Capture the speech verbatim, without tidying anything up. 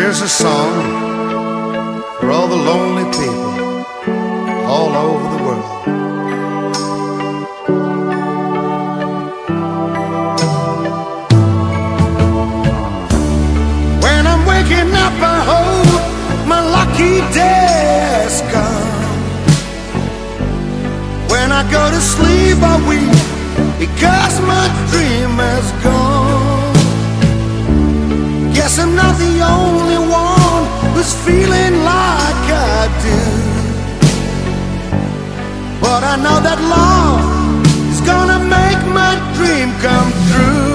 Here's a song for all the lonely people all over the world. When I'm waking up, I hope my lucky day's come. When I go to sleep, I weep because my dream has gone. Guess I'm not the only one who's feeling like I do, but I know that love is gonna make my dream come true.